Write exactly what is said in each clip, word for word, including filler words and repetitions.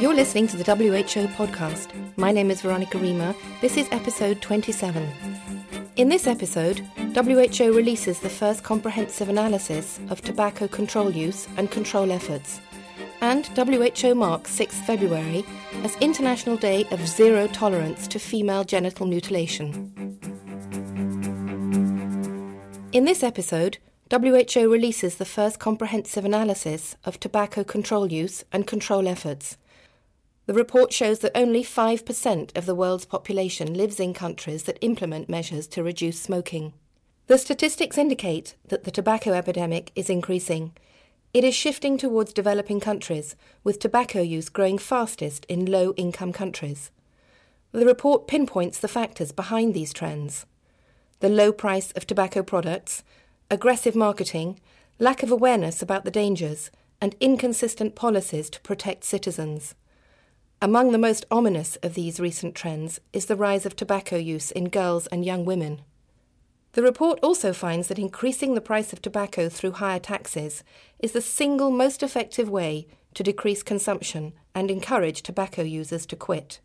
You're listening to the W H O podcast. My name is Veronica Riemer. This is episode twenty-seven. In this episode, W H O releases the first comprehensive analysis of tobacco control use and control efforts. And W H O marks sixth of February as International Day of Zero Tolerance to Female Genital Mutilation. In this episode, W H O releases the first comprehensive analysis of tobacco control use and control efforts. The report shows that only five percent of the world's population lives in countries that implement measures to reduce smoking. The statistics indicate that the tobacco epidemic is increasing. It is shifting towards developing countries, with tobacco use growing fastest in low-income countries. The report pinpoints the factors behind these trends: the low price of tobacco products, aggressive marketing, lack of awareness about the dangers, and inconsistent policies to protect citizens. Among the most ominous of these recent trends is the rise of tobacco use in girls and young women. The report also finds that increasing the price of tobacco through higher taxes is the single most effective way to decrease consumption and encourage tobacco users to quit.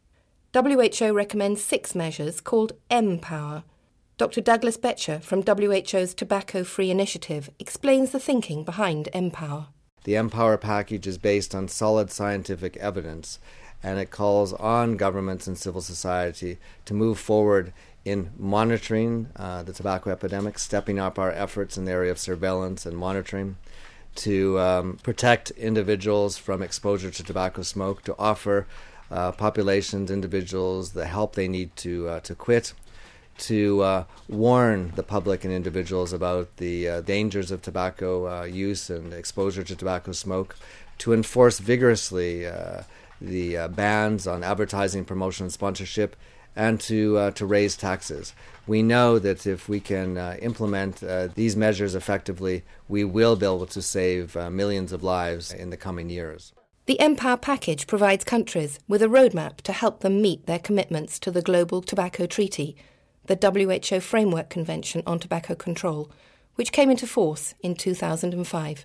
W H O recommends six measures called M-Power. Doctor Douglas Betcher from W H O's Tobacco Free Initiative explains the thinking behind M-Power. The M-Power package is based on solid scientific evidence, and it calls on governments and civil society to move forward in monitoring uh, the tobacco epidemic, stepping up our efforts in the area of surveillance and monitoring, to um, protect individuals from exposure to tobacco smoke, to offer uh, populations, individuals, the help they need to uh, to quit, to uh, warn the public and individuals about the uh, dangers of tobacco uh, use and exposure to tobacco smoke, to enforce vigorously uh, the uh, bans on advertising, promotion, and sponsorship, and to uh, to raise taxes. We know that if we can uh, implement uh, these measures effectively, we will be able to save uh, millions of lives in the coming years. The M-Power package provides countries with a roadmap to help them meet their commitments to the Global Tobacco Treaty, the W H O Framework Convention on Tobacco Control, which came into force in two thousand five.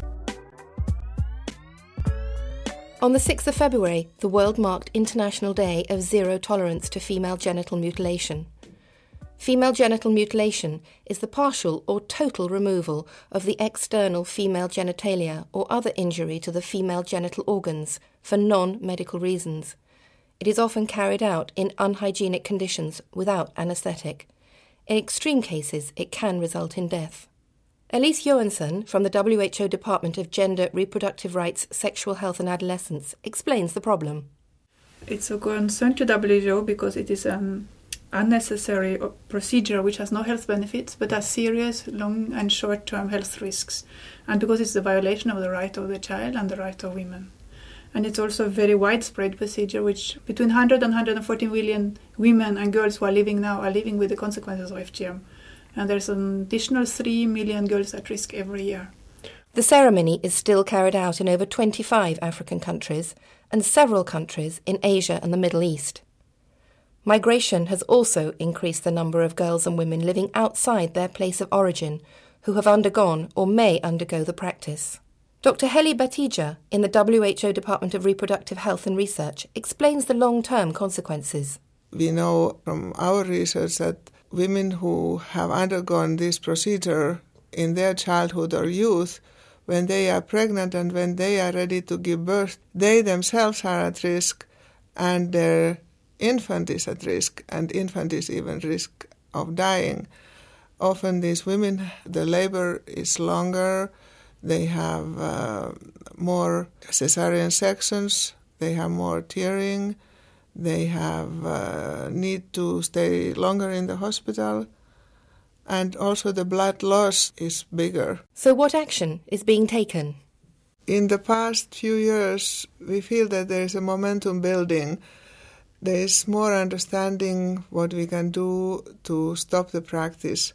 On the sixth of February, the world marked International Day of Zero Tolerance to Female Genital Mutilation. Female genital mutilation is the partial or total removal of the external female genitalia or other injury to the female genital organs for non-medical reasons. It is often carried out in unhygienic conditions without anaesthetic. In extreme cases, it can result in death. Elise Johansson from the W H O Department of Gender, Reproductive Rights, Sexual Health and Adolescence explains the problem. It's a concern to W H O because it is an unnecessary procedure which has no health benefits but has serious long and short-term health risks, and because it's a violation of the right of the child and the right of women. And it's also a very widespread procedure which between one hundred and one hundred forty million women and girls who are living now are living with the consequences of F G M. And there's an additional three million girls at risk every year. The ceremony is still carried out in over twenty-five African countries and several countries in Asia and the Middle East. Migration has also increased the number of girls and women living outside their place of origin who have undergone or may undergo the practice. Doctor Heli Batija in the W H O Department of Reproductive Health and Research explains the long-term consequences. We know from our research that women who have undergone this procedure in their childhood or youth, when they are pregnant and when they are ready to give birth, they themselves are at risk and their infant is at risk, and infant is even at risk of dying. Often these women, the labor is longer. They have uh, more cesarean sections, they have more tearing, they have uh, need to stay longer in the hospital, and also the blood loss is bigger. So what action is being taken? In the past few years, we feel that there is a momentum building. There is more understanding what we can do to stop the practice,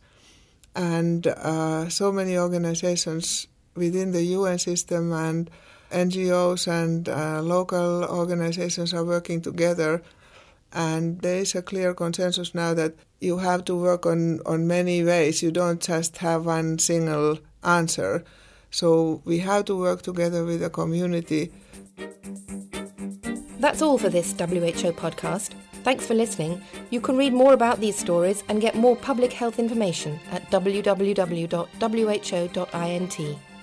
and uh, so many organizations within the U N system and N G Os and uh, local organizations are working together, and there is a clear consensus now that you have to work on, on many ways. You don't just have one single answer. So we have to work together with the community. That's all for this W H O podcast. Thanks for listening. You can read more about these stories and get more public health information at w w w dot w h o dot int.